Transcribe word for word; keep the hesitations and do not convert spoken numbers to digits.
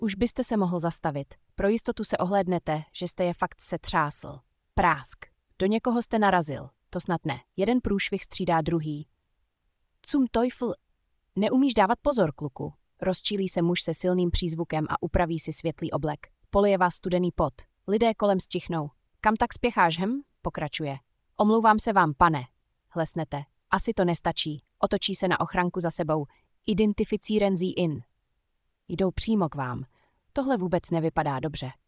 Už byste se mohl zastavit. Pro jistotu se ohlédnete, že jste je fakt setřásl. Prásk. Do někoho jste narazil. To snad ne. Jeden průšvih střídá druhý. Zum Teufel. Neumíš dávat pozor, kluku. Rozčílí se muž se silným přízvukem a upraví si světlý oblek. Polije vás studený pot. Lidé kolem stichnou. Kam tak spěcháš, hm? Pokračuje. Omlouvám se vám, pane. Hlesnete. Asi to nestačí. Otočí se na ochranku za sebou. Identifizieren Sie in. Jdou přímo k vám. Tohle vůbec nevypadá dobře.